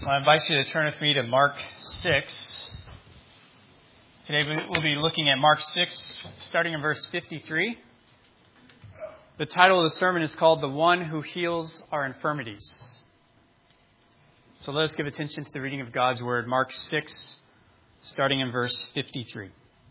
Well, I invite you to turn with me to Mark 6. Today we'll be looking at Mark 6, starting in verse 53. The title of the sermon is called "The One Who Heals Our Infirmities." So let us give attention to the reading of God's Word, Mark 6, starting in verse 53.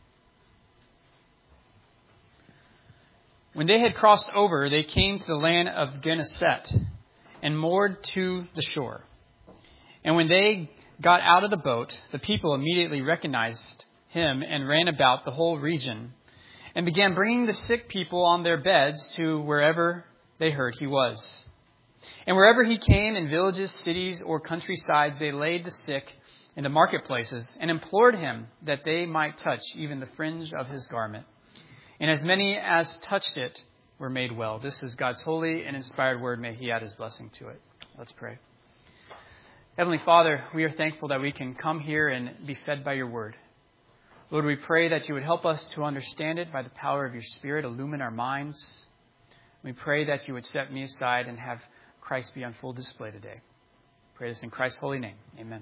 When they had crossed over, they came to the land of Gennesaret and moored to the shore. And when they got out of the boat, the people immediately recognized him and ran about the whole region and began bringing the sick people on their beds to wherever they heard he was. And wherever he came, in villages, cities, or countrysides, they laid the sick in the marketplaces and implored him that they might touch even the fringe of his garment. And as many as touched it were made well. This is God's holy and inspired word. May he add his blessing to it. Let's pray. Heavenly Father, we are thankful that we can come here and be fed by your word. Lord, we pray that you would help us to understand it by the power of your Spirit, illumine our minds. We pray that you would set me aside and have Christ be on full display today. Pray this in Christ's holy name. Amen.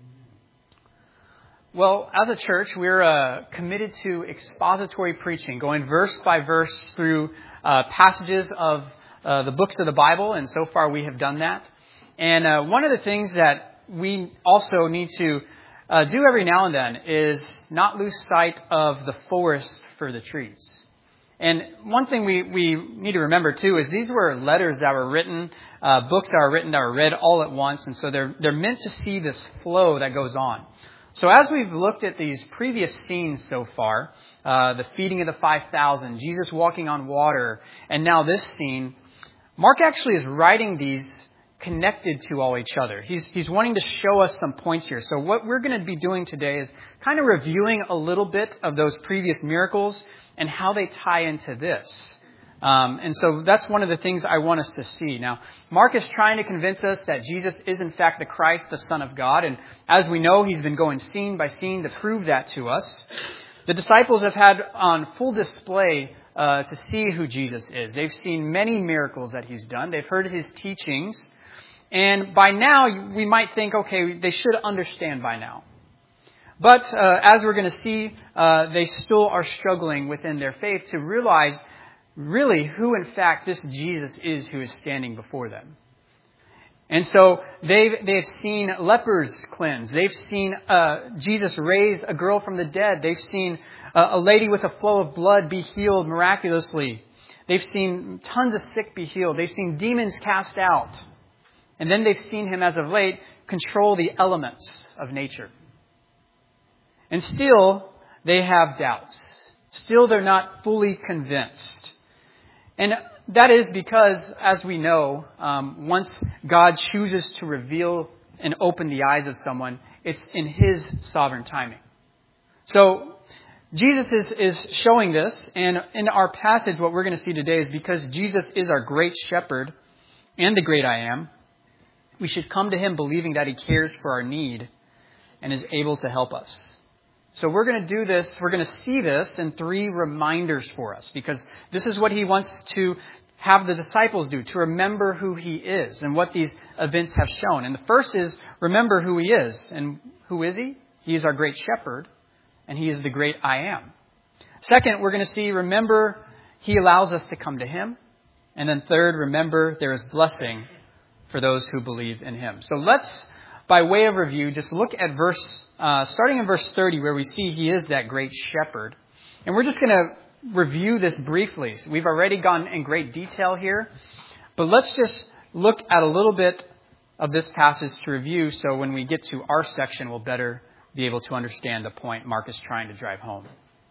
Well, as a church, we're committed to expository preaching, going verse by verse through passages of the books of the Bible, and so far we have done that. And one of the things that we also need to do every now and then is not lose sight of the forest for the trees. And one thing we need to remember, too, is these were letters that were written, books that were written that were read all at once. And so they're meant to see this flow that goes on. So as we've looked at these previous scenes so far, the feeding of the 5,000, Jesus walking on water, and now this scene, Mark actually is writing these connected to all each other. He's wanting to show us some points here. So what we're going to be doing today is kind of reviewing a little bit of those previous miracles and how they tie into this. And so that's one of the things I want us to see. Now, Mark is trying to convince us that Jesus is in fact the Christ, the Son of God. And as we know, he's been going scene by scene to prove that to us. The disciples have had on full display to see who Jesus is. They've seen many miracles that he's done. They've heard his teachings. And by now, we might think, okay, they should understand by now. But as we're going to see, they still are struggling within their faith to realize really who, in fact, this Jesus is who is standing before them. And so they've seen lepers cleansed. They've seen Jesus raise a girl from the dead. They've seen a lady with a flow of blood be healed miraculously. They've seen tons of sick be healed. They've seen demons cast out. And then they've seen him, as of late, control the elements of nature. And still, they have doubts. Still, they're not fully convinced. And that is because, as we know, once God chooses to reveal and open the eyes of someone, it's in his sovereign timing. So, Jesus is showing this. And in our passage, what we're going to see today is because Jesus is our great shepherd and the great I am, we should come to him believing that he cares for our need and is able to help us. So we're going to do this. We're going to see this in 3 reminders for us, because this is what he wants to have the disciples do, to remember who he is and what these events have shown. And the first is remember who he is. And who is he? He is our great shepherd, and he is the great I am. Second, we're going to see remember he allows us to come to him. And then third, remember there is blessing for those who believe in him. So let's, by way of review, just look at starting in verse 30, where we see he is that great shepherd. And we're just going to review this briefly. So we've already gone in great detail here, but let's just look at a little bit of this passage to review, so when we get to our section, we'll better be able to understand the point Mark is trying to drive home.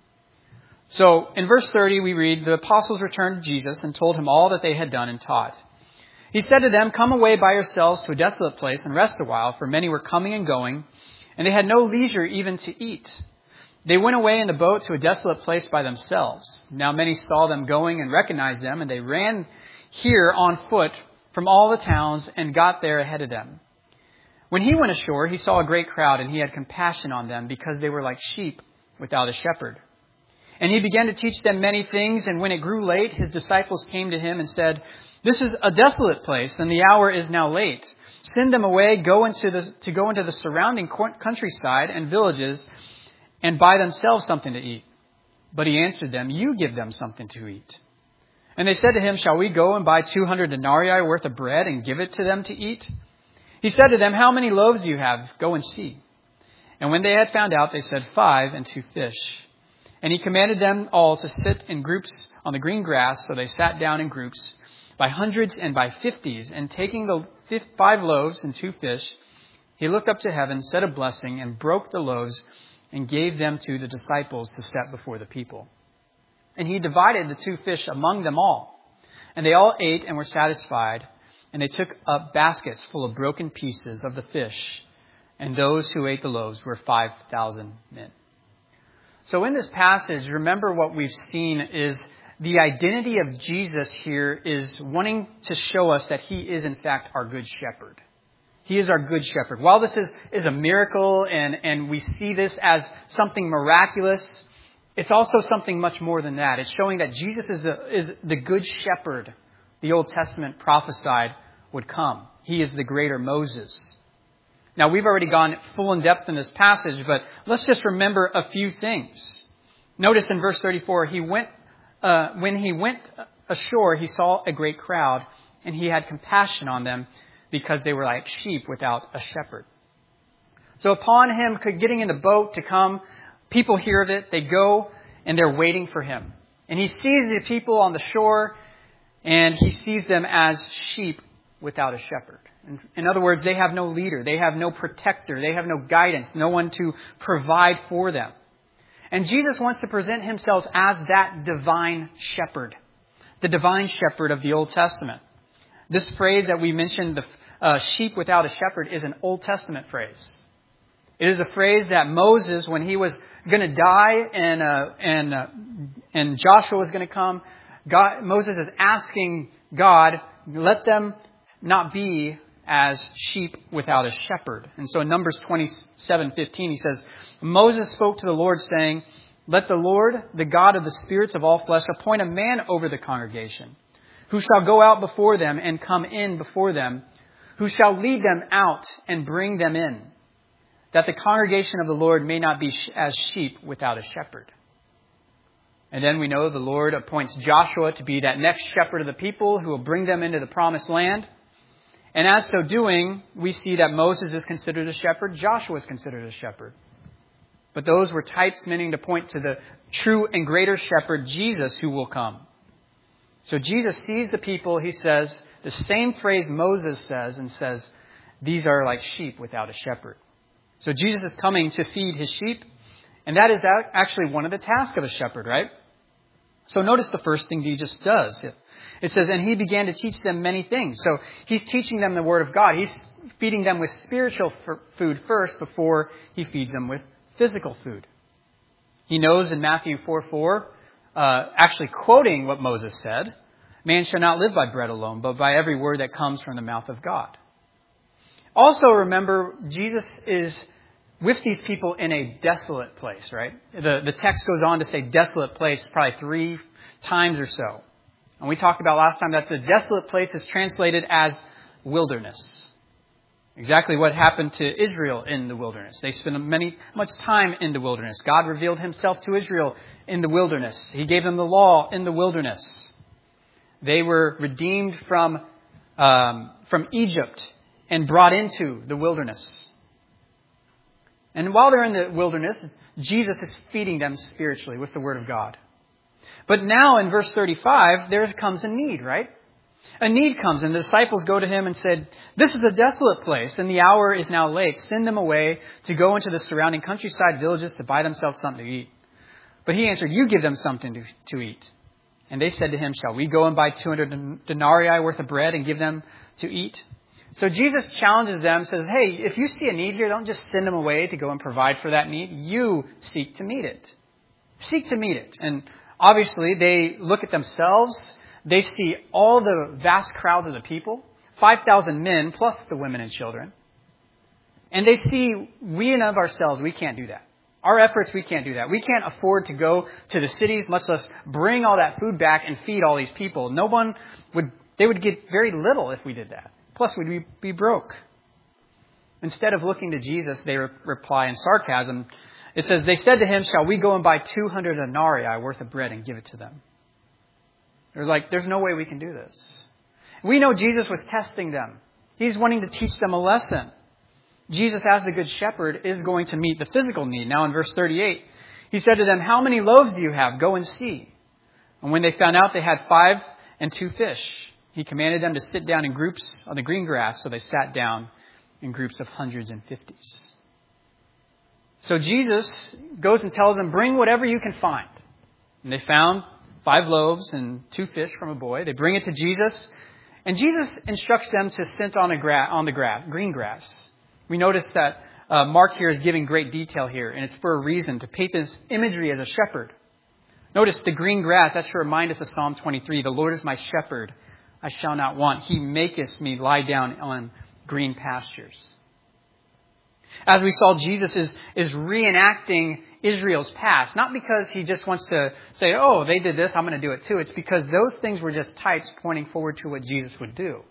So in verse 30, we read, "The apostles returned to Jesus and told him all that they had done and taught. He said to them, 'Come away by yourselves to a desolate place and rest a while,' for many were coming and going, and they had no leisure even to eat. They went away in the boat to a desolate place by themselves. Now many saw them going and recognized them, and they ran here on foot from all the towns and got there ahead of them. When he went ashore, he saw a great crowd, and he had compassion on them because they were like sheep without a shepherd. And he began to teach them many things, and when it grew late, his disciples came to him and said, 'This is a desolate place, and the hour is now late. Send them away, to go into the surrounding countryside and villages and buy themselves something to eat. But he answered them, you give them something to eat. And they said to him, shall we go and buy 200 denarii worth of bread and give it to them to eat? He said to them, how many loaves do you have? Go and see. And when they had found out, they said, 5 and 2 fish. And he commanded them all to sit in groups on the green grass. So they sat down in groups by hundreds and by 50s. And taking the 5 loaves and 2 fish, he looked up to heaven, said a blessing, and broke the loaves and gave them to the disciples to set before the people. And he divided the 2 fish among them all. And they all ate and were satisfied. And they took up baskets full of broken pieces of the fish. And those who ate the loaves were 5,000 men. So in this passage, remember what we've seen is the identity of Jesus here is wanting to show us that he is in fact our good shepherd. He is our good shepherd. While this is a miracle and we see this as something miraculous, it's also something much more than that. It's showing that Jesus is the good shepherd the Old Testament prophesied would come. He is the greater Moses. Now, we've already gone full in depth in this passage, but let's just remember a few things. Notice in verse 34, when he went ashore, he saw a great crowd, and he had compassion on them because they were like sheep without a shepherd. So upon him getting in the boat to come, people hear of it, they go, and they're waiting for him. And he sees the people on the shore, and he sees them as sheep without a shepherd. In other words, they have no leader, they have no protector, they have no guidance, no one to provide for them. And Jesus wants to present himself as that divine shepherd, the divine shepherd of the Old Testament. This phrase that we mentioned, the sheep without a shepherd, is an Old Testament phrase. It is a phrase that Moses, when he was going to die and Joshua was going to come, Moses is asking God, let them not be as sheep without a shepherd. And so in Numbers 27:15, he says, Moses spoke to the Lord saying, let the Lord, the God of the spirits of all flesh, appoint a man over the congregation, who shall go out before them and come in before them, who shall lead them out and bring them in, that the congregation of the Lord may not be as sheep without a shepherd. And then we know the Lord appoints Joshua to be that next shepherd of the people who will bring them into the promised land. And as so doing, we see that Moses is considered a shepherd, Joshua is considered a shepherd. But those were types meaning to point to the true and greater shepherd, Jesus, who will come. So Jesus sees the people, he says, the same phrase Moses says, and says, these are like sheep without a shepherd. So Jesus is coming to feed his sheep, and that is actually one of the tasks of a shepherd, right? So notice the first thing Jesus does. It says, and he began to teach them many things. So he's teaching them the word of God. He's feeding them with spiritual food first before he feeds them with physical food. He knows in Matthew 4:4, actually quoting what Moses said, man shall not live by bread alone, but by every word that comes from the mouth of God. Also remember, Jesus is with these people in a desolate place, right? The text goes on to say desolate place probably 3 times or so. And we talked about last time that the desolate place is translated as wilderness. Exactly what happened to Israel in the wilderness. They spent much time in the wilderness. God revealed himself to Israel in the wilderness. He gave them the law in the wilderness. They were redeemed from Egypt and brought into the wilderness. And while they're in the wilderness, Jesus is feeding them spiritually with the word of God. But now in verse 35, there comes a need, right? A need comes, and the disciples go to him and said, this is a desolate place, and the hour is now late. Send them away to go into the surrounding countryside villages to buy themselves something to eat. But he answered, you give them something to eat. And they said to him, shall we go and buy 200 denarii worth of bread and give them to eat? So Jesus challenges them, says, hey, if you see a need here, don't just send them away to go and provide for that need. You seek to meet it. Seek to meet it. And obviously, they look at themselves. They see all the vast crowds of the people, 5,000 men plus the women and children. And they see we and of ourselves, we can't do that. Our efforts, we can't do that. We can't afford to go to the cities, much less bring all that food back and feed all these people. They would get very little if we did that. Plus, we'd be broke. Instead of looking to Jesus, they reply in sarcasm. It says, they said to him, shall we go and buy 200 denarii worth of bread and give it to them? It was like, there's no way we can do this. We know Jesus was testing them. He's wanting to teach them a lesson. Jesus, as the good shepherd, is going to meet the physical need. Now in verse 38, he said to them, how many loaves do you have? Go and see. And when they found out, they had 5 and 2 fish. He commanded them to sit down in groups on the green grass, so they sat down in groups of hundreds and fifties. So Jesus goes and tells them, bring whatever you can find. And they found 5 loaves and 2 fish from a boy. They bring it to Jesus. And Jesus instructs them to sit on the green grass. We notice that Mark here is giving great detail here. And it's for a reason, to paint this imagery as a shepherd. Notice the green grass. That should remind us of Psalm 23. The Lord is my shepherd. I shall not want. He maketh me lie down on green pastures. As we saw, Jesus is reenacting Israel's past. Not because he just wants to say, oh, they did this, I'm going to do it too. It's because those things were just types pointing forward to what Jesus would do.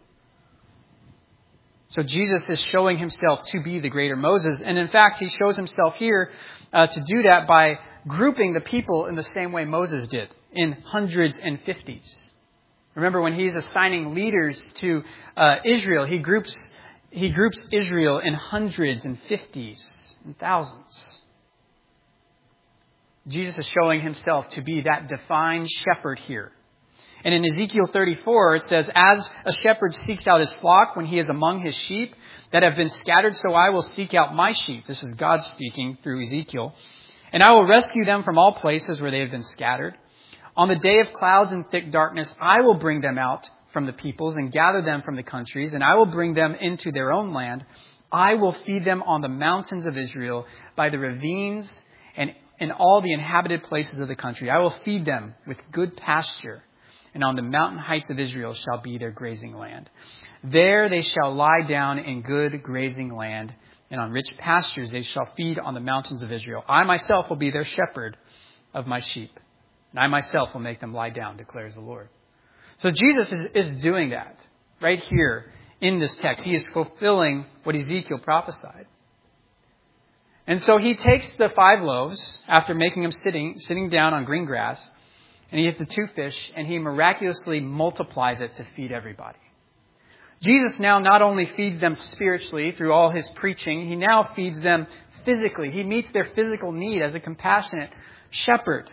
So Jesus is showing himself to be the greater Moses. And in fact, he shows himself here to do that by grouping the people in the same way Moses did, in hundreds and fifties. Remember, when he's assigning leaders to Israel, he groups Israel in hundreds and fifties and thousands. Jesus is showing himself to be that divine shepherd here. And in Ezekiel 34, it says, as a shepherd seeks out his flock when he is among his sheep that have been scattered, so I will seek out my sheep. This is God speaking through Ezekiel. And I will rescue them from all places where they have been scattered. On the day of clouds and thick darkness, I will bring them out from the peoples and gather them from the countries, and I will bring them into their own land. I will feed them on the mountains of Israel, by the ravines, and in all the inhabited places of the country. I will feed them with good pasture, and on the mountain heights of Israel shall be their grazing land. There they shall lie down in good grazing land, and on rich pastures they shall feed on the mountains of Israel. I myself will be their shepherd of my sheep, and I myself will make them lie down, declares the Lord. So Jesus is doing that right here in this text. He is fulfilling what Ezekiel prophesied. And so he takes the 5 loaves after making them sitting down on green grass, and he gets the 2 fish, and he miraculously multiplies it to feed everybody. Jesus now not only feeds them spiritually through all his preaching, he now feeds them physically. He meets their physical need as a compassionate shepherd.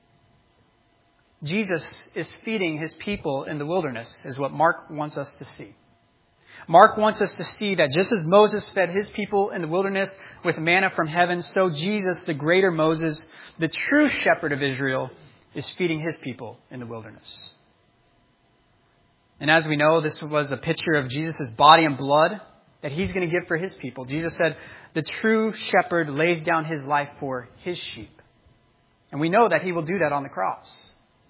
Jesus is feeding his people in the wilderness, is what Mark wants us to see. Mark wants us to see that just as Moses fed his people in the wilderness with manna from heaven, so Jesus, the greater Moses, the true shepherd of Israel, is feeding his people in the wilderness. And as we know, this was a picture of Jesus' body and blood that he's going to give for his people. Jesus said, the true shepherd lays down his life for his sheep. And we know that he will do that on the cross.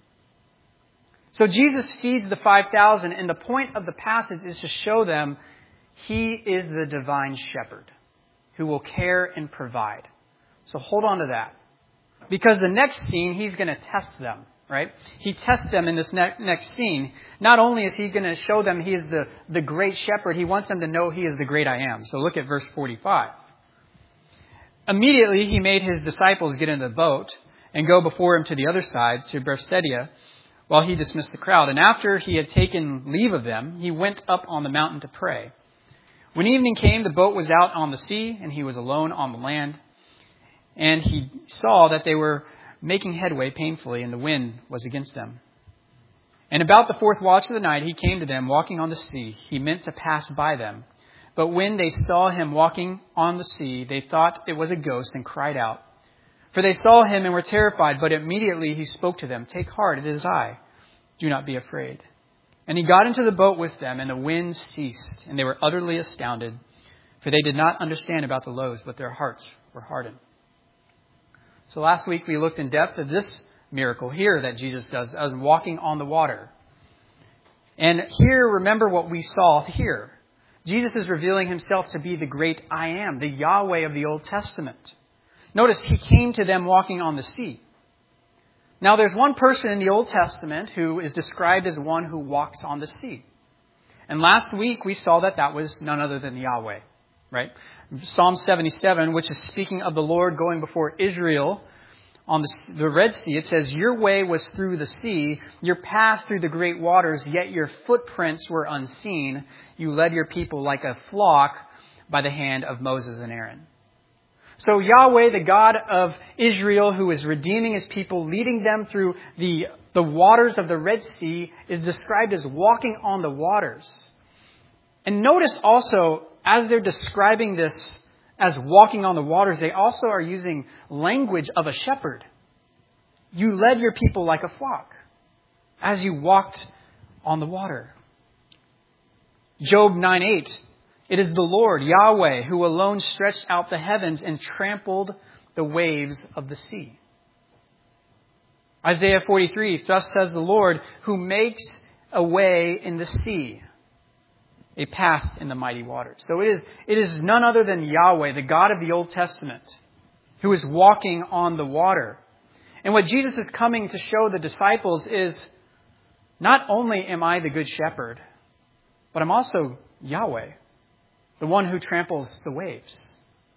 So Jesus feeds the 5,000, and the point of the passage is to show them he is the divine shepherd who will care and provide. So hold on to that. Because the next scene, he's going to test them, right? He tests them in this next scene. Not only is he going to show them he is the great shepherd, he wants them to know he is the great I am. So look at verse 45. Immediately he made his disciples get into the boat and go before him to the other side, to Bethsaida, while he dismissed the crowd. And after he had taken leave of them, he went up on the mountain to pray. When evening came, the boat was out on the sea, and he was alone on the land. And he saw that they were making headway painfully, and the wind was against them. And about the 4th watch of the night, he came to them walking on the sea. He meant to pass by them. But when they saw him walking on the sea, they thought it was a ghost and cried out. For they saw him and were terrified, but immediately he spoke to them. Take heart, it is I. Do not be afraid. And he got into the boat with them, and the wind ceased, and they were utterly astounded, for they did not understand about the loaves, but their hearts were hardened. So last week we looked in depth at this miracle here that Jesus does as walking on the water. And here, remember what we saw here. Jesus is revealing himself to be the great I am, the Yahweh of the Old Testament. Notice he came to them walking on the sea. Now there's one person in the Old Testament who is described as one who walks on the sea. And last week we saw that was none other than Yahweh. right? Psalm 77, which is speaking of the Lord going before Israel on the Red Sea, it says, "Your way was through the sea, your path through the great waters, yet your footprints were unseen. You led your people like a flock by the hand of Moses and Aaron." So Yahweh, the God of Israel, who is redeeming his people, leading them through the waters of the Red Sea, is described as walking on the waters. And notice also, as they're describing this as walking on the waters, they also are using language of a shepherd. You led your people like a flock as you walked on the water. Job 9:8, "It is the Lord, Yahweh, who alone stretched out the heavens and trampled the waves of the sea." Isaiah 43, "Thus says the Lord, who makes a way in the sea, a path in the mighty waters." So it is none other than Yahweh, the God of the Old Testament, who is walking on the water. And what Jesus is coming to show the disciples is, not only am I the good shepherd, but I'm also Yahweh, the one who tramples the waves.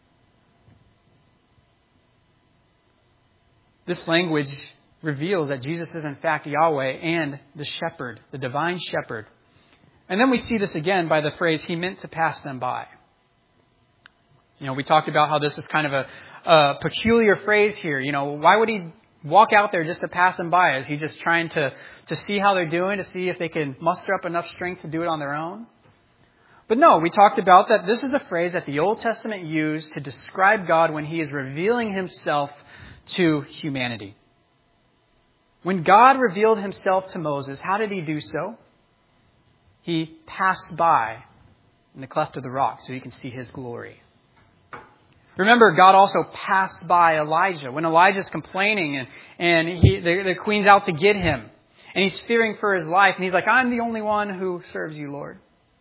This language reveals that Jesus is in fact Yahweh and the shepherd, the divine shepherd. And then we see this again by the phrase, "He meant to pass them by." We talked about how this is kind of a peculiar phrase here. Why would he walk out there just to pass them by? Is he just trying to see how they're doing, to see if they can muster up enough strength to do it on their own? But no, we talked about that this is a phrase that the Old Testament used to describe God when he is revealing himself to humanity. When God revealed himself to Moses, how did he do so? He passed by in the cleft of the rock so you can see his glory. Remember, God also passed by Elijah. When Elijah's complaining and the queen's out to get him, and he's fearing for his life, and he's like, "I'm the only one who serves you, Lord."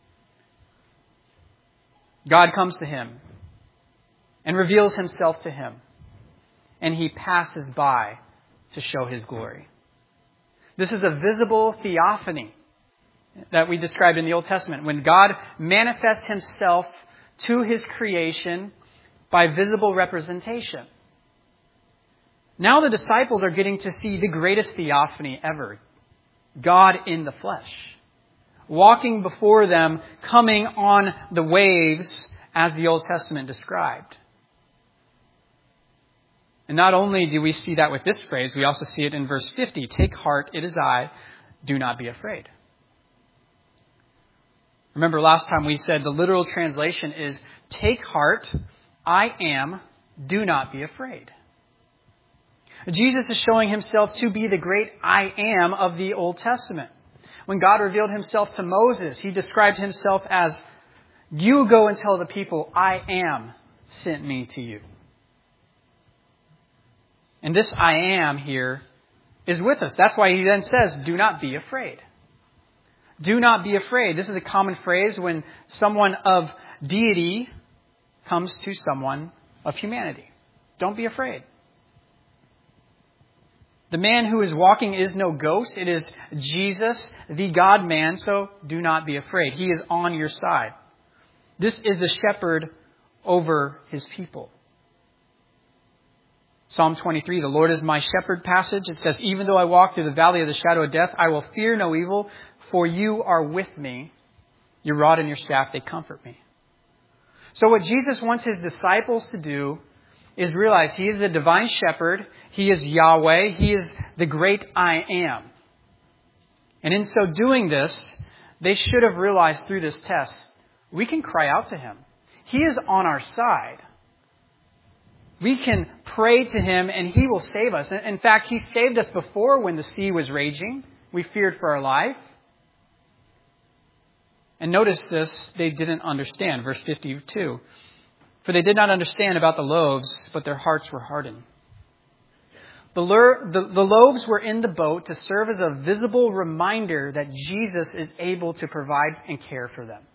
God comes to him and reveals himself to him, and he passes by to show his glory. This is a visible theophany that we described in the Old Testament, when God manifests himself to his creation by visible representation. Now the disciples are getting to see the greatest theophany ever, God in the flesh, walking before them, coming on the waves as the Old Testament described. And not only do we see that with this phrase, we also see it in verse 50. "Take heart, it is I, do not be afraid." Remember last time we said the literal translation is, "Take heart, I am, do not be afraid." Jesus is showing himself to be the great I am of the Old Testament. When God revealed himself to Moses, he described himself as, "You go and tell the people, I am sent me to you." And this I am here is with us. That's why he then says, "Do not be afraid." Do not be afraid. This is a common phrase when someone of deity comes to someone of humanity. Don't be afraid. The man who is walking is no ghost. It is Jesus, the God-man, so do not be afraid. He is on your side. This is the shepherd over his people. Psalm 23, "The Lord is my shepherd" passage. It says, "Even though I walk through the valley of the shadow of death, I will fear no evil, for you are with me. Your rod and your staff, they comfort me." So what Jesus wants his disciples to do is realize he is the divine shepherd. He is Yahweh. He is the great I am. And in so doing this, they should have realized through this test, we can cry out to him. He is on our side. We can pray to him and he will save us. In fact, he saved us before when the sea was raging. We feared for our life. And notice this, they didn't understand. Verse 52. "For they did not understand about the loaves, but their hearts were hardened." The loaves were in the boat to serve as a visible reminder that Jesus is able to provide and care for them.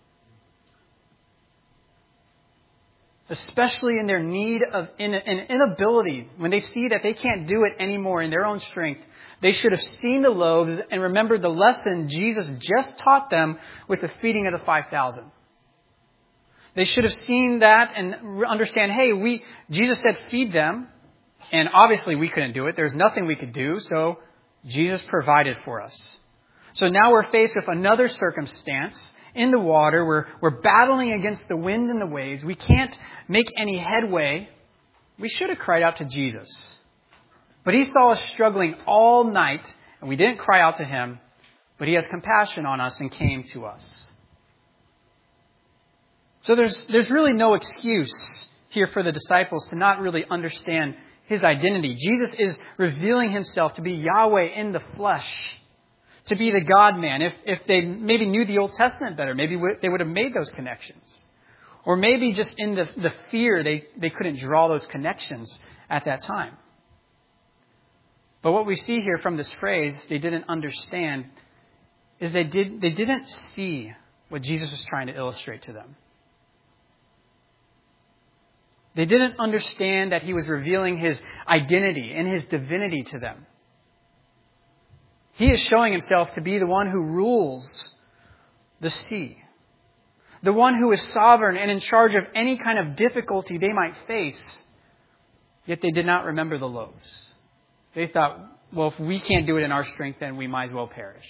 Especially in their need of an inability, when they see that they can't do it anymore in their own strength, they should have seen the loaves and remembered the lesson Jesus just taught them with the feeding of the 5,000. They should have seen that and understand, hey, Jesus said feed them. And obviously we couldn't do it. There's nothing we could do. So Jesus provided for us. So now we're faced with another circumstance in the water. We're battling against the wind and the waves. We can't make any headway. We should have cried out to Jesus. But he saw us struggling all night, and we didn't cry out to him. But he has compassion on us and came to us. So there's really no excuse here for the disciples to not really understand his identity. Jesus is revealing himself to be Yahweh in the flesh, to be the God-man. If they maybe knew the Old Testament better, maybe they would have made those connections. Or maybe just in the fear, they couldn't draw those connections at that time. But what we see here from this phrase, they didn't understand, is they didn't see what Jesus was trying to illustrate to them. They didn't understand that he was revealing his identity and his divinity to them. He is showing himself to be the one who rules the sea, the one who is sovereign and in charge of any kind of difficulty they might face. Yet they did not remember the loaves. They thought, well, if we can't do it in our strength, then we might as well perish.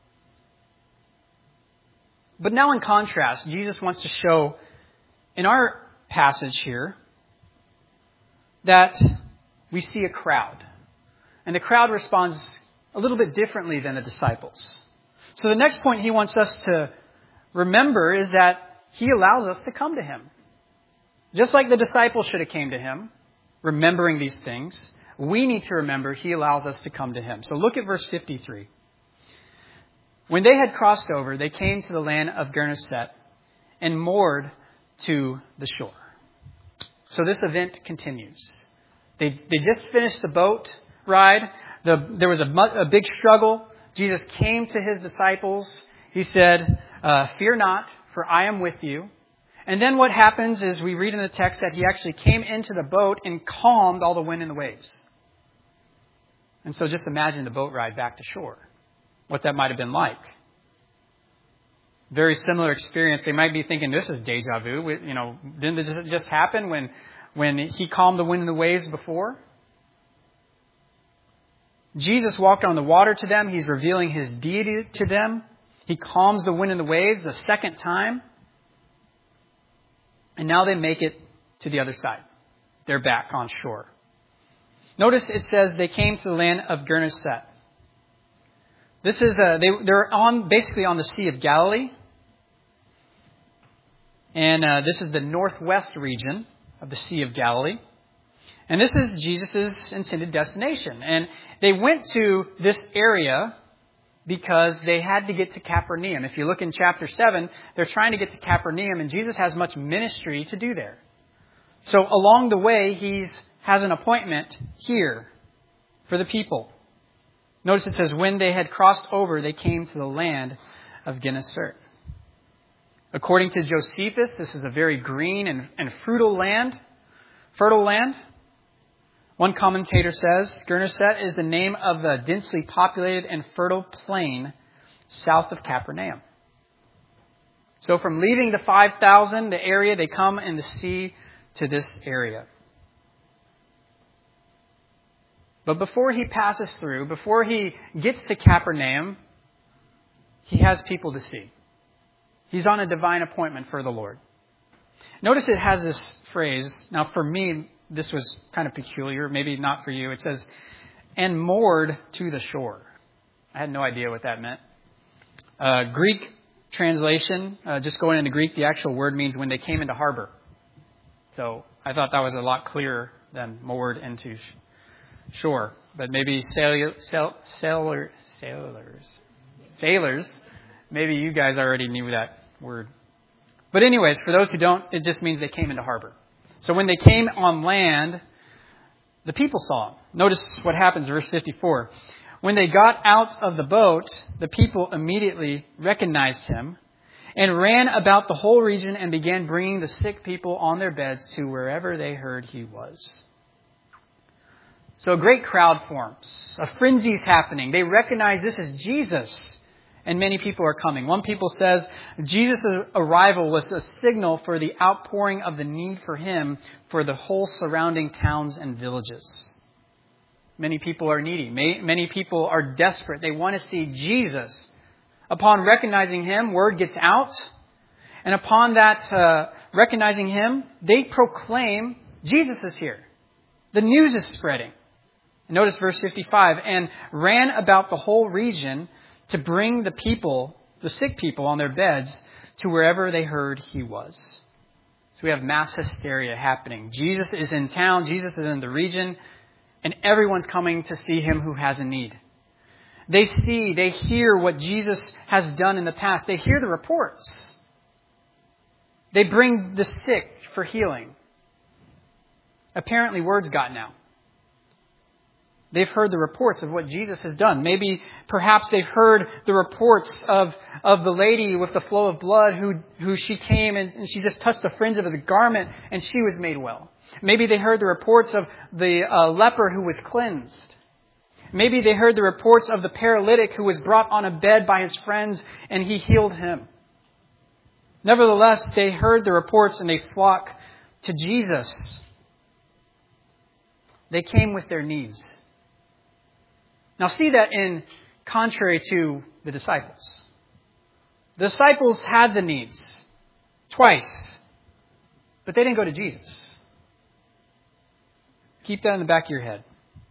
But now in contrast, Jesus wants to show in our passage here that we see a crowd. And the crowd responds a little bit differently than the disciples. So the next point he wants us to remember is that he allows us to come to him. Just like the disciples should have came to him, remembering these things, we need to remember he allows us to come to him. So look at verse 53. When they had crossed over, they came to the land of Gennesaret and moored to the shore. So this event continues. They just finished the boat ride. There was a big struggle. Jesus came to his disciples. He said, fear not, for I am with you. And then what happens is we read in the text that he actually came into the boat and calmed all the wind and the waves. And so just imagine the boat ride back to shore. What that might have been like. Very similar experience. They might be thinking, this is deja vu. Didn't it just happen when he calmed the wind and the waves before? Jesus walked on the water to them. He's revealing his deity to them. He calms the wind and the waves the second time. And now they make it to the other side. They're back on shore. Notice it says they came to the land of Gennesaret. This is they're basically on the Sea of Galilee. And this is the northwest region of the Sea of Galilee. And this is Jesus' intended destination. And they went to this area because they had to get to Capernaum. If you look in chapter 7, they're trying to get to Capernaum, and Jesus has much ministry to do there. So along the way, he has an appointment here for the people. Notice it says, when they had crossed over, they came to the land of Gennesaret. According to Josephus, this is a very green and fertile land. One commentator says, Gennesaret is the name of the densely populated and fertile plain south of Capernaum. So from leaving the 5,000, the area, they come in the sea to this area. But before he passes through, before he gets to Capernaum, he has people to see. He's on a divine appointment for the Lord. Notice it has this phrase. Now for me, this was kind of peculiar. Maybe not for you. It says, and moored to the shore. I had no idea what that meant. Greek translation, just going into Greek, the actual word means when they came into harbor. So I thought that was a lot clearer than moored into shore. But maybe sailors, maybe you guys already knew that word. But anyways, for those who don't, it just means they came into harbor. So when they came on land, the people saw them. Notice what happens, verse 54. When they got out of the boat, the people immediately recognized him and ran about the whole region and began bringing the sick people on their beds to wherever they heard he was. So a great crowd forms. A frenzy is happening. They recognize this is Jesus. and many people are coming. One people says Jesus' arrival was a signal for the outpouring of the need for him for the whole surrounding towns and villages. Many people are needy. Many people are desperate. They want to see Jesus. Upon recognizing him, word gets out. And upon that recognizing him, they proclaim Jesus is here. The news is spreading. Notice verse 55, and ran about the whole region to bring the people, the sick people on their beds, to wherever they heard he was. So we have mass hysteria happening. Jesus is in town. Jesus is in the region. And everyone's coming to see him who has a need. They hear what Jesus has done in the past. They hear the reports. They bring the sick for healing. Apparently, word's gotten out. They've heard the reports of what Jesus has done. Perhaps they've heard the reports of the lady with the flow of blood who she came and she just touched the fringe of the garment and she was made well. Maybe they heard the reports of the leper who was cleansed. Maybe they heard the reports of the paralytic who was brought on a bed by his friends and he healed him. Nevertheless, they heard the reports and they flock to Jesus. They came with their needs. Now see that in contrary to the disciples. The disciples had the needs twice, but they didn't go to Jesus. Keep that in the back of your head.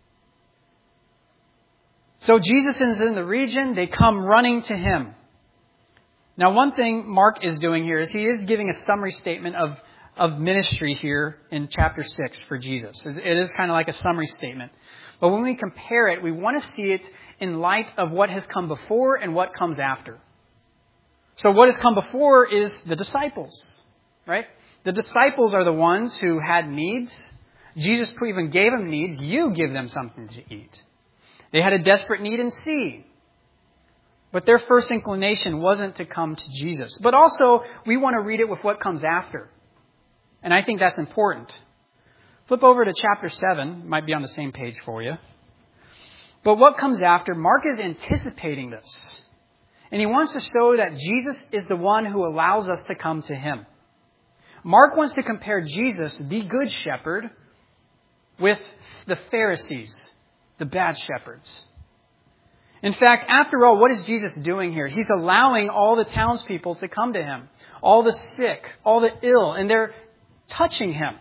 So Jesus is in the region. They come running to him. Now, one thing Mark is doing here is he is giving a summary statement of ministry here in chapter 6 for Jesus. It is kind of like a summary statement. But when we compare it, we want to see it in light of what has come before and what comes after. So what has come before is the disciples, right? The disciples are the ones who had needs. Jesus even gave them needs. You give them something to eat. They had a desperate need in sea. But their first inclination wasn't to come to Jesus. But also, we want to read it with what comes after. And I think that's important. Flip over to chapter 7. It might be on the same page for you. But what comes after, Mark is anticipating this. And he wants to show that Jesus is the one who allows us to come to him. Mark wants to compare Jesus, the good shepherd, with the Pharisees, the bad shepherds. In fact, after all, what is Jesus doing here? He's allowing all the townspeople to come to him. All the sick, all the ill, and they're touching him.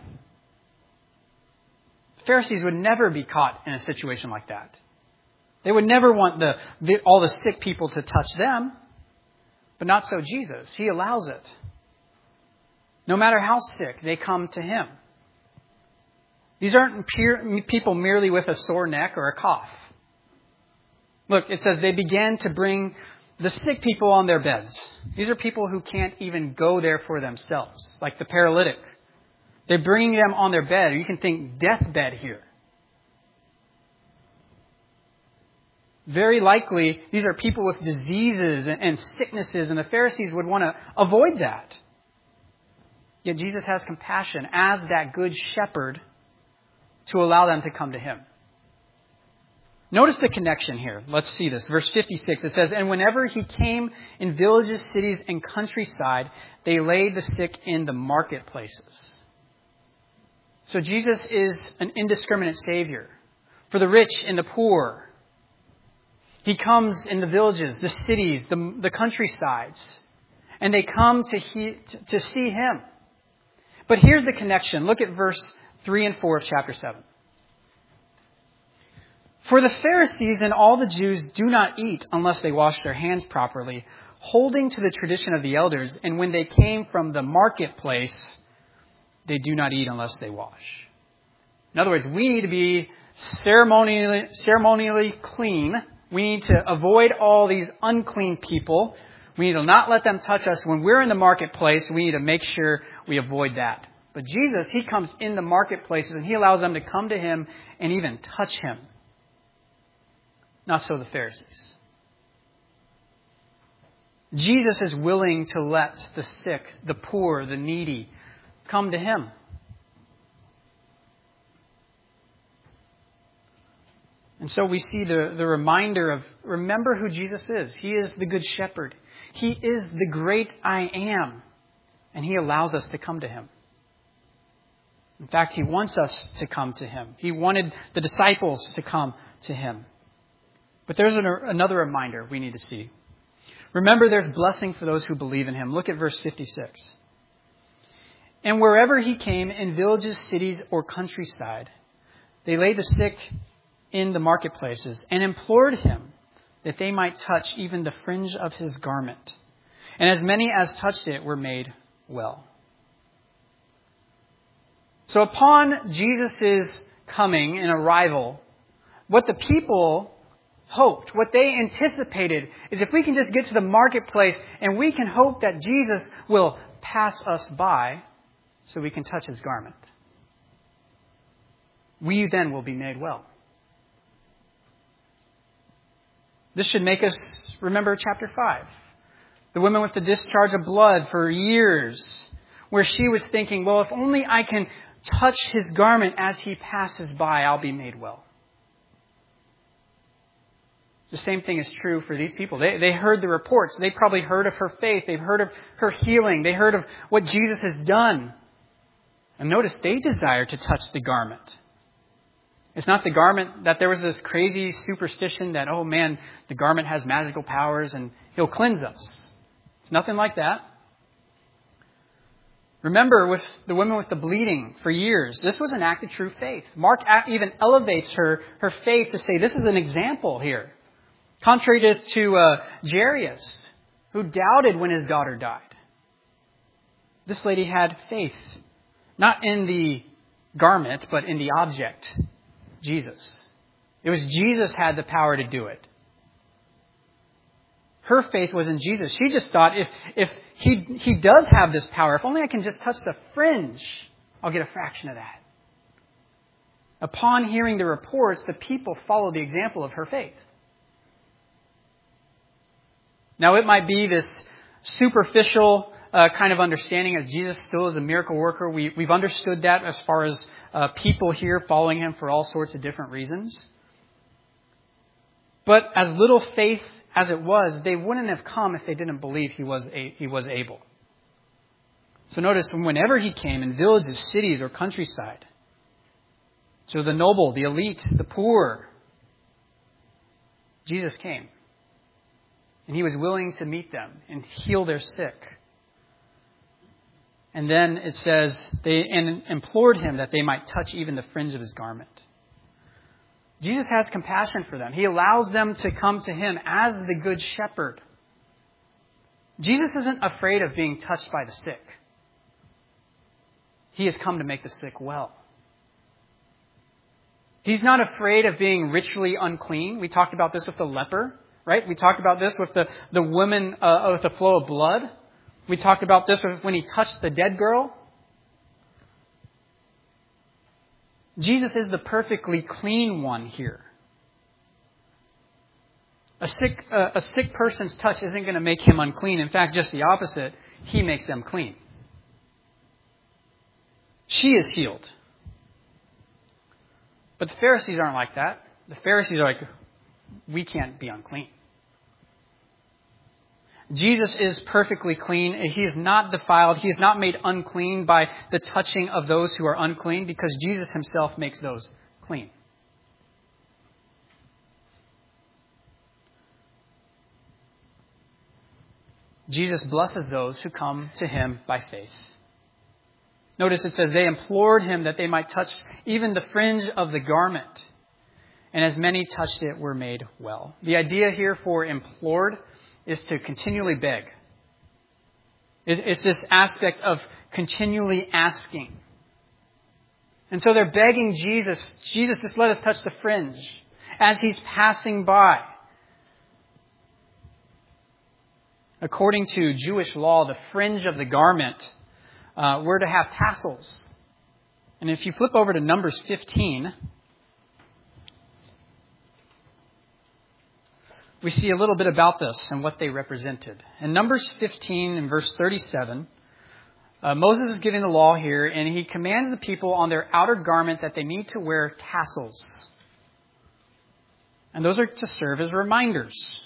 The Pharisees would never be caught in a situation like that. They would never want all the sick people to touch them. But not so Jesus. He allows it. No matter how sick, they come to him. These aren't people merely with a sore neck or a cough. Look, it says they began to bring the sick people on their beds. These are people who can't even go there for themselves, like the paralytic. They're bringing them on their bed. You can think deathbed here. Very likely, these are people with diseases and sicknesses, and the Pharisees would want to avoid that. Yet Jesus has compassion as that good shepherd to allow them to come to him. Notice the connection here. Let's see this. Verse 56, it says, and whenever he came in villages, cities, and countryside, they laid the sick in the marketplaces. So Jesus is an indiscriminate Savior for the rich and the poor. He comes in the villages, the cities, the countrysides, and they come to see him. But here's the connection. Look at verse 3 and 4 of chapter 7. For the Pharisees and all the Jews do not eat unless they wash their hands properly, holding to the tradition of the elders. And when they came from the marketplace, they do not eat unless they wash. In other words, we need to be ceremonially clean. We need to avoid all these unclean people. We need to not let them touch us. When we're in the marketplace, we need to make sure we avoid that. But Jesus, he comes in the marketplaces and he allows them to come to him and even touch him. Not so the Pharisees. Jesus is willing to let the sick, the poor, the needy come to him. And so we see the reminder of, remember who Jesus is. He is the Good Shepherd. He is the great I am. And He allows us to come to Him. In fact, He wants us to come to Him. He wanted the disciples to come to Him. But there's another reminder we need to see. Remember, there's blessing for those who believe in Him. Look at verse 56. And wherever He came, in villages, cities, or countryside, they laid the sick in the marketplaces and implored Him that they might touch even the fringe of His garment. And as many as touched it were made well. So upon Jesus' coming and arrival, what the people hoped, what they anticipated, is if we can just get to the marketplace and we can hope that Jesus will pass us by so we can touch His garment. We then will be made well. This should make us remember chapter 5. The woman with the discharge of blood for years, where she was thinking, well, if only I can touch His garment as He passes by, I'll be made well. The same thing is true for these people. They heard the reports. They probably heard of her faith. They've heard of her healing. They heard of what Jesus has done. And notice, they desire to touch the garment. It's not the garment that there was this crazy superstition that, oh man, the garment has magical powers and He'll cleanse us. It's nothing like that. Remember, with the woman with the bleeding for years, this was an act of true faith. Mark even elevates her faith to say this is an example here. Contrary to Jairus, who doubted when his daughter died. This lady had faith, not in the garment, but in the object, Jesus. It was Jesus had the power to do it. Her faith was in Jesus. She just thought, if he does have this power, if only I can just touch the fringe, I'll get a fraction of that. Upon hearing the reports, the people followed the example of her faith. Now, it might be this superficial kind of understanding that Jesus still is a miracle worker. We've understood that as far as people here following Him for all sorts of different reasons. But as little faith as it was, they wouldn't have come if they didn't believe He was able. So notice, whenever He came in villages, cities, or countryside, so the noble, the elite, the poor, Jesus came. And He was willing to meet them and heal their sick. And then it says, they implored Him that they might touch even the fringe of His garment. Jesus has compassion for them. He allows them to come to Him as the Good Shepherd. Jesus isn't afraid of being touched by the sick. He has come to make the sick well. He's not afraid of being ritually unclean. We talked about this with the leper, right? We talked about this with the woman with the flow of blood. We talked about this when He touched the dead girl. Jesus is the perfectly clean one here. A sick person's touch isn't going to make him unclean. In fact, just the opposite. He makes them clean. She is healed. But the Pharisees aren't like that. The Pharisees are like, we can't be unclean. Jesus is perfectly clean. He is not defiled. He is not made unclean by the touching of those who are unclean, because Jesus Himself makes those clean. Jesus blesses those who come to Him by faith. Notice it says they implored Him that they might touch even the fringe of the garment. And as many touched it were made well. The idea here for implored is to continually beg. It's this aspect of continually asking. And so they're begging Jesus, just let us touch the fringe as He's passing by. According to Jewish law, the fringe of the garment were to have tassels. And if you flip over to Numbers 15, we see a little bit about this and what they represented. In Numbers 15 and verse 37, Moses is giving the law here, and he commands the people on their outer garment that they need to wear tassels. And those are to serve as reminders.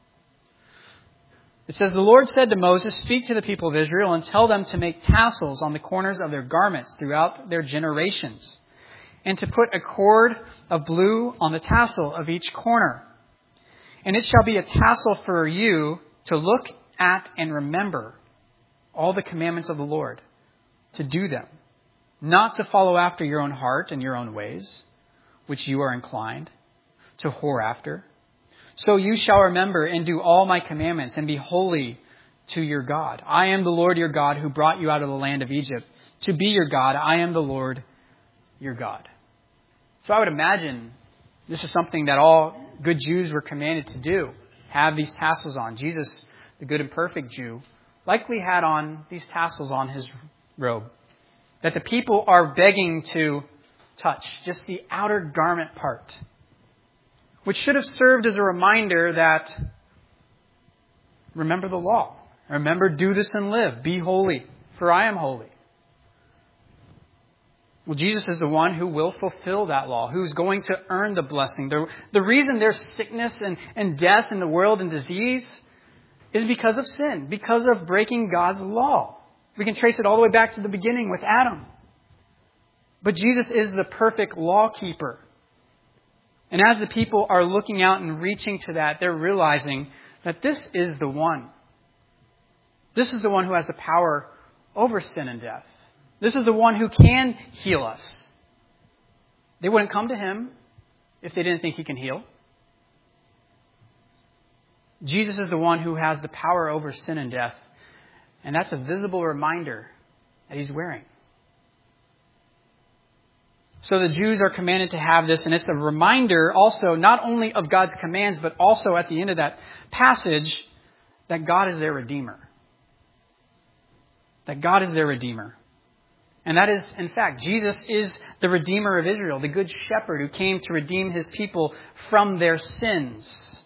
It says, the Lord said to Moses, speak to the people of Israel and tell them to make tassels on the corners of their garments throughout their generations, and to put a cord of blue on the tassel of each corner. And it shall be a tassel for you to look at and remember all the commandments of the Lord, to do them, not to follow after your own heart and your own ways, which you are inclined to whore after. So you shall remember and do all my commandments and be holy to your God. I am the Lord your God who brought you out of the land of Egypt. To be your God, I am the Lord your God. So I would imagine this is something that all good Jews were commanded to do. Have these tassels on. Jesus, the good and perfect Jew, likely had on these tassels on his robe that the people are begging to touch, just the outer garment part, which should have served as a reminder that remember the law. Remember, do this and live. Be holy, for I am holy. Well, Jesus is the one who will fulfill that law, who's going to earn the blessing. The reason there's sickness and death in the world and disease is because of sin, because of breaking God's law. We can trace it all the way back to the beginning with Adam. But Jesus is the perfect law keeper. And as the people are looking out and reaching to that, they're realizing that this is the one. This is the one who has the power over sin and death. This is the one who can heal us. They wouldn't come to him if they didn't think he can heal. Jesus is the one who has the power over sin and death. And that's a visible reminder that he's wearing. So the Jews are commanded to have this, and it's a reminder also not only of God's commands, but also at the end of that passage that God is their Redeemer. That God is their Redeemer. And that is, in fact, Jesus is the Redeemer of Israel, the Good Shepherd who came to redeem his people from their sins.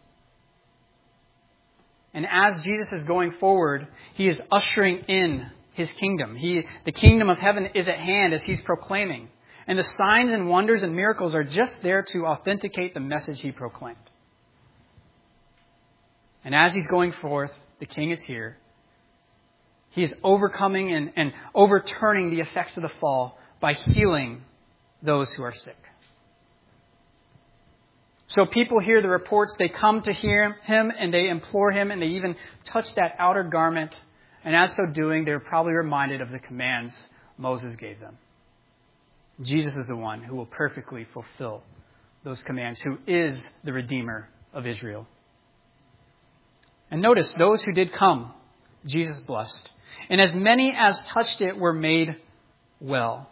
And as Jesus is going forward, he is ushering in his kingdom. The kingdom of heaven is at hand as he's proclaiming. And the signs and wonders and miracles are just there to authenticate the message he proclaimed. And as he's going forth, the king is here. He is overcoming and overturning the effects of the fall by healing those who are sick. So people hear the reports, they come to hear him, and they implore him, and they even touch that outer garment. And as so doing, they're probably reminded of the commands Moses gave them. Jesus is the one who will perfectly fulfill those commands, who is the Redeemer of Israel. And notice, those who did come, Jesus blessed. And as many as touched it were made well.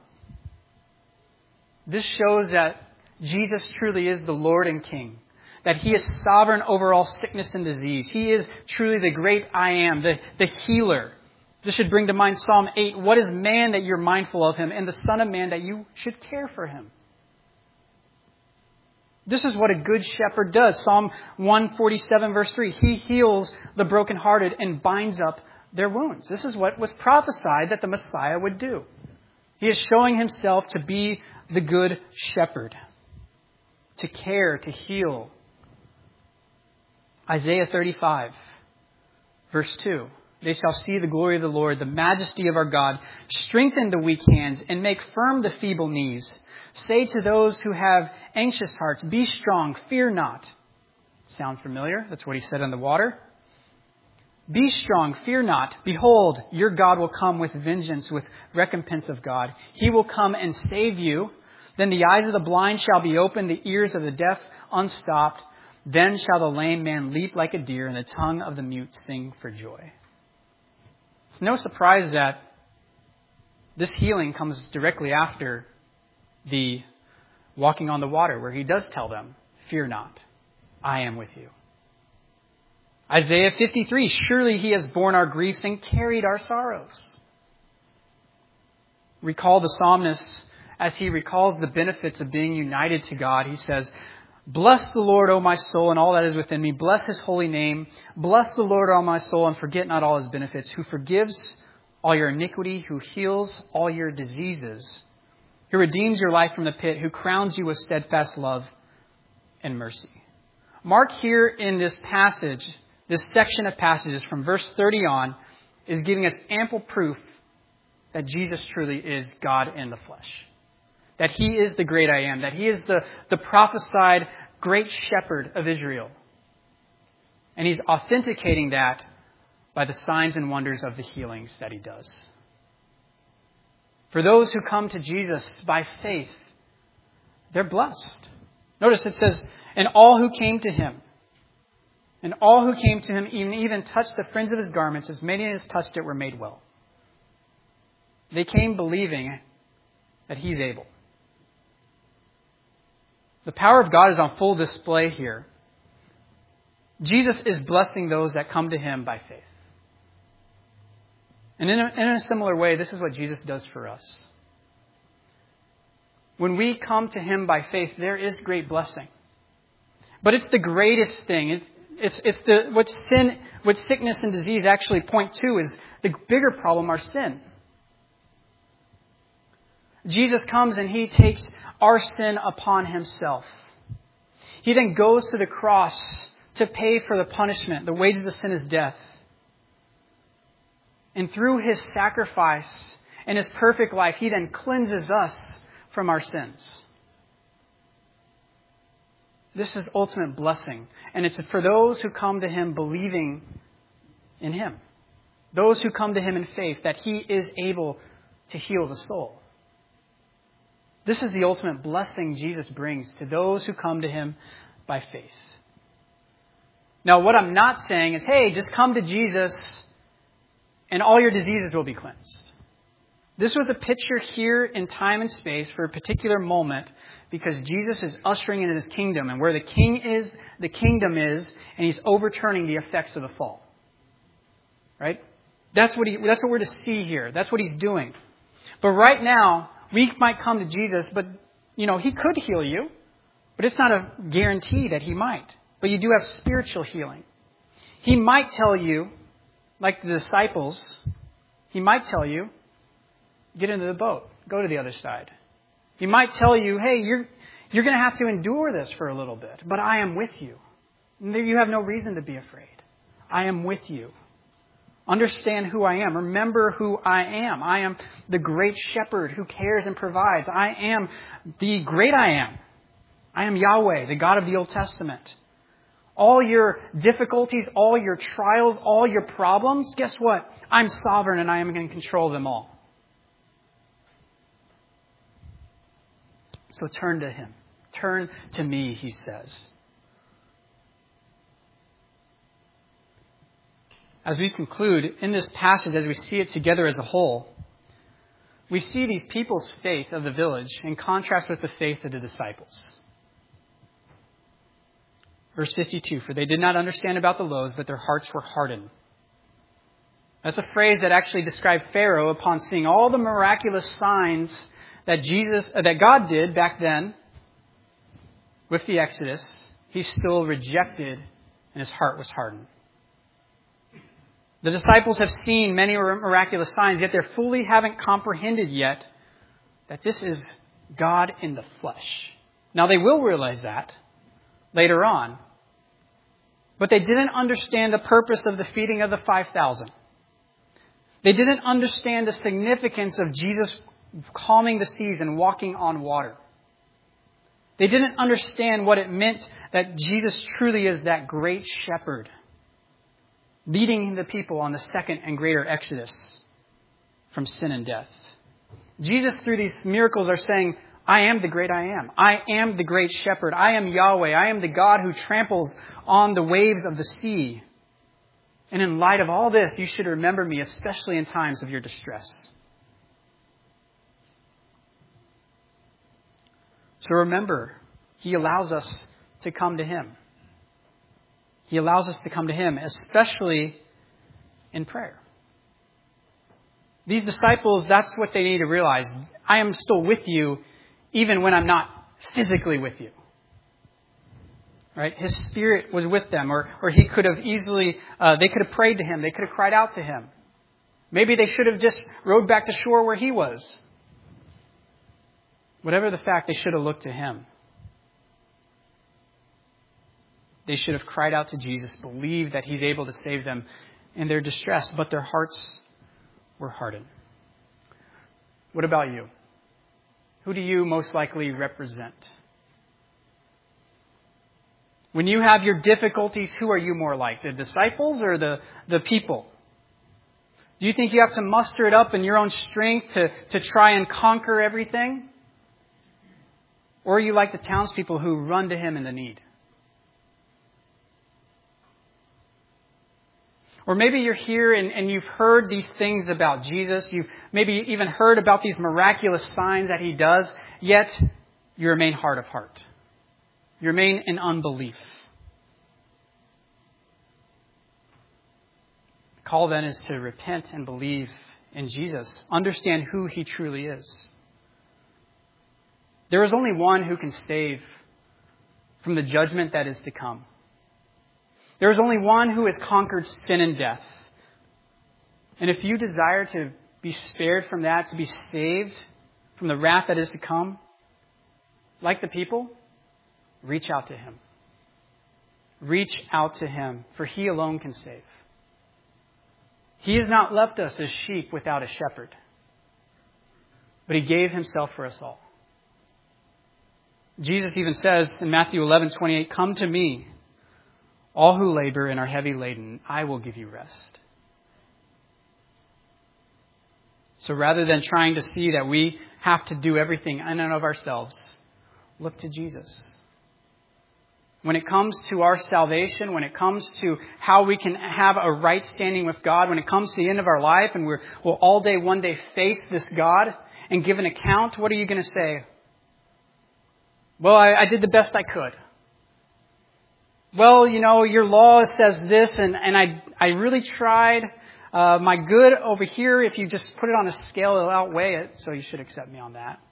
This shows that Jesus truly is the Lord and King. That he is sovereign over all sickness and disease. He is truly the great I am, the healer. This should bring to mind Psalm 8. What is man that you're mindful of him, and the Son of Man that you should care for him? This is what a good shepherd does. Psalm 147 verse 3. He heals the brokenhearted and binds up their wounds. This is what was prophesied that the Messiah would do. He is showing himself to be the good shepherd, to care, to heal. Isaiah 35 verse 2. They shall see the glory of the Lord, the majesty of our God. Strengthen the weak hands and make firm the feeble knees. Say to those who have anxious hearts, be strong, fear not. Sound familiar? That's what he said on the water. Be strong, fear not. Behold, your God will come with vengeance, with recompense of God. He will come and save you. Then the eyes of the blind shall be opened, the ears of the deaf unstopped. Then shall the lame man leap like a deer, and the tongue of the mute sing for joy. It's no surprise that this healing comes directly after the walking on the water, where he does tell them, fear not, I am with you. Isaiah 53, surely he has borne our griefs and carried our sorrows. Recall the psalmist as he recalls the benefits of being united to God. He says, bless the Lord, O my soul, and all that is within me. Bless his holy name. Bless the Lord, O my soul, and forget not all his benefits, who forgives all your iniquity, who heals all your diseases, who redeems your life from the pit, who crowns you with steadfast love and mercy. Mark here in this passage, this section of passages from verse 30 on, is giving us ample proof that Jesus truly is God in the flesh. That He is the great I am. That He is the prophesied great shepherd of Israel. And He's authenticating that by the signs and wonders of the healings that He does. For those who come to Jesus by faith, they're blessed. Notice it says, and all who came to Him. And all who came to Him even touched the fringe of His garments. As many as touched it were made well. They came believing that He's able. The power of God is on full display here. Jesus is blessing those that come to Him by faith. And in a similar way, this is what Jesus does for us. When we come to Him by faith, there is great blessing. But it's the greatest thing. What sickness and disease actually point to is the bigger problem, our sin. Jesus comes and He takes our sin upon Himself. He then goes to the cross to pay for the punishment. The wages of sin is death. And through His sacrifice and His perfect life, He then cleanses us from our sins. This is ultimate blessing. And it's for those who come to Him believing in Him. Those who come to Him in faith that He is able to heal the soul. This is the ultimate blessing Jesus brings to those who come to Him by faith. Now, what I'm not saying is, hey, just come to Jesus and all your diseases will be cleansed. This was a picture here in time and space for a particular moment because Jesus is ushering in His kingdom. And where the king is, the kingdom is, and He's overturning the effects of the fall. Right? That's what we're to see here. That's what He's doing. But right now, we might come to Jesus, but, He could heal you. But it's not a guarantee that He might. But you do have spiritual healing. He might tell you, like the disciples, He might tell you, get into the boat, go to the other side. He might tell you, hey, you're going to have to endure this for a little bit, but I am with you. You have no reason to be afraid. I am with you. Understand who I am. Remember who I am. I am the great shepherd who cares and provides. I am the great I am. I am Yahweh, the God of the Old Testament. All your difficulties, all your trials, all your problems, guess what? I'm sovereign and I am in control of them all. So turn to Him. Turn to me, He says. As we conclude in this passage, as we see it together as a whole, we see these people's faith of the village in contrast with the faith of the disciples. Verse 52, for they did not understand about the loaves, but their hearts were hardened. That's a phrase that actually described Pharaoh upon seeing all the miraculous signs that God did back then with the Exodus. He still rejected and his heart was hardened. The disciples have seen many miraculous signs, yet they fully haven't comprehended yet that this is God in the flesh. Now they will realize that later on. But they didn't understand the purpose of the feeding of the 5,000. They didn't understand the significance of Jesus calming the seas and walking on water. They didn't understand what it meant that Jesus truly is that great shepherd, leading the people on the second and greater exodus from sin and death. Jesus, through these miracles, are saying, I am the great I am. I am the great shepherd. I am Yahweh. I am the God who tramples on the waves of the sea. And in light of all this, you should remember me, especially in times of your distress. So remember, He allows us to come to Him. He allows us to come to Him, especially in prayer. These disciples, that's what they need to realize. I am still with you, even when I'm not physically with you. Right? His Spirit was with them, or He could have easily, they could have prayed to Him. They could have cried out to Him. Maybe they should have just rowed back to shore where He was. Whatever the fact, they should have looked to Him. they should have cried out to Jesus, believed that He's able to save them in their distress, but their hearts were hardened. What about you? Who do you most likely represent? When you have your difficulties, who are you more like? The disciples or the people? Do you think you have to muster it up in your own strength to try and conquer everything? Or are you like the townspeople who run to Him in the need? Or maybe you're here and you've heard these things about Jesus. You've maybe even heard about these miraculous signs that He does, yet you remain hard of heart. You remain in unbelief. The call then is to repent and believe in Jesus. Understand who He truly is. There is only one who can save from the judgment that is to come. There is only one who has conquered sin and death. And if you desire to be spared from that, to be saved from the wrath that is to come, like the people, reach out to Him. Reach out to Him, for He alone can save. He has not left us as sheep without a shepherd, but He gave Himself for us all. Jesus even says in Matthew 11:28, "Come to me, all who labor and are heavy laden, I will give you rest." So rather than trying to see that we have to do everything in and of ourselves, look to Jesus. When it comes to our salvation, when it comes to how we can have a right standing with God, when it comes to the end of our life and we'll all day, one day face this God and give an account, what are you going to say? Well, I did the best I could. Well, your law says this, and I really tried. My good over here, if you just put it on a scale, it'll outweigh it, so you should accept me on that.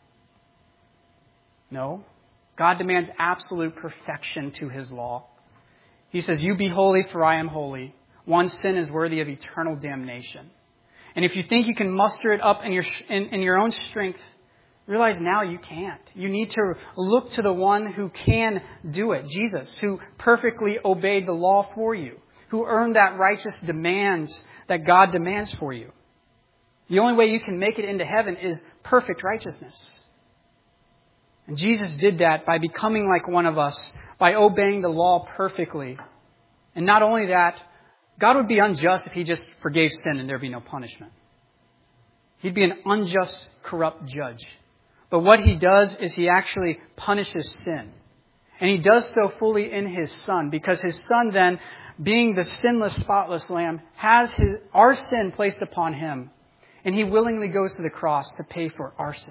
No. God demands absolute perfection to His law. He says, "You be holy, for I am holy. One sin is worthy of eternal damnation." And if you think you can muster it up in your own strength, realize now you can't. You need to look to the one who can do it, Jesus, who perfectly obeyed the law for you, who earned that righteous demands that God demands for you. The only way you can make it into heaven is perfect righteousness. And Jesus did that by becoming like one of us, by obeying the law perfectly. And not only that, God would be unjust if He just forgave sin and there'd be no punishment. He'd be an unjust, corrupt judge. But what He does is He actually punishes sin. And He does so fully in His Son, because His Son then, being the sinless, spotless Lamb, has our sin placed upon Him. And He willingly goes to the cross to pay for our sins.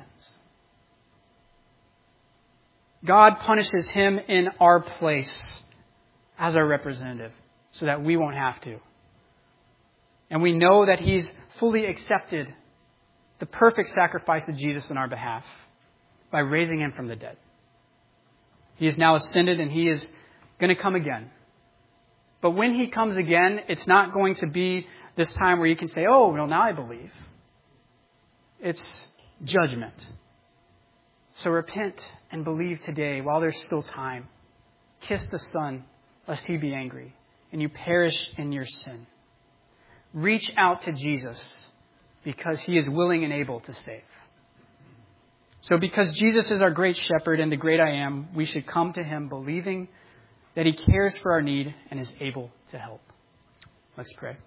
God punishes Him in our place as our representative so that we won't have to. And we know that He's fully accepted the perfect sacrifice of Jesus on our behalf by raising Him from the dead. He is now ascended and He is going to come again. But when He comes again, it's not going to be this time where you can say, "Oh, well, now I believe." It's judgment. So repent and believe today while there's still time. Kiss the Son, lest He be angry, and you perish in your sin. Reach out to Jesus, because He is willing and able to save. So because Jesus is our great shepherd and the great I am, we should come to Him believing that He cares for our need and is able to help. Let's pray.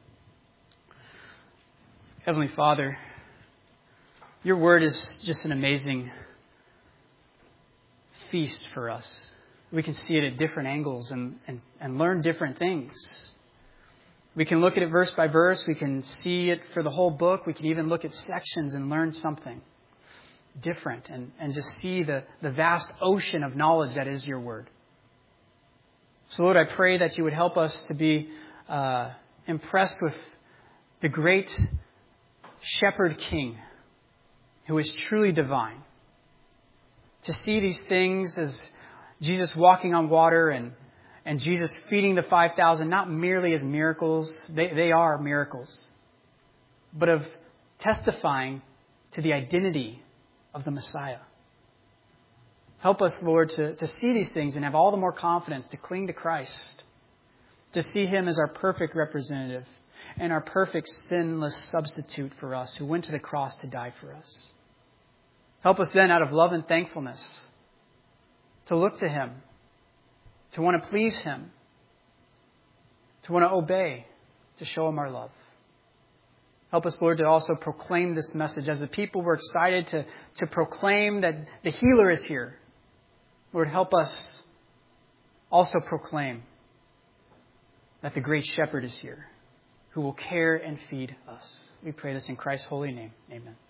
Heavenly Father, Your word is just an amazing feast for us. We can see it at different angles and learn different things. We can look at it verse by verse. We can see it for the whole book. We can even look at sections and learn something different and just see the vast ocean of knowledge that is Your word. So Lord, I pray that You would help us to be impressed with the great shepherd king who is truly divine. To see these things as Jesus walking on water and Jesus feeding the 5,000, not merely as miracles, they are miracles, but of testifying to the identity of the Messiah. Help us, Lord, to see these things and have all the more confidence to cling to Christ to see him as our perfect representative and our perfect sinless substitute for us who went to the cross to die for us. Help us then, out of love and thankfulness, to look to him, to want to please him, to want to obey, to show him our love. Help us, Lord, to also proclaim this message. As the people were excited to proclaim that the healer is here, Lord, help us also proclaim that the great shepherd is here, who will care and feed us. We pray this in Christ's holy name. Amen.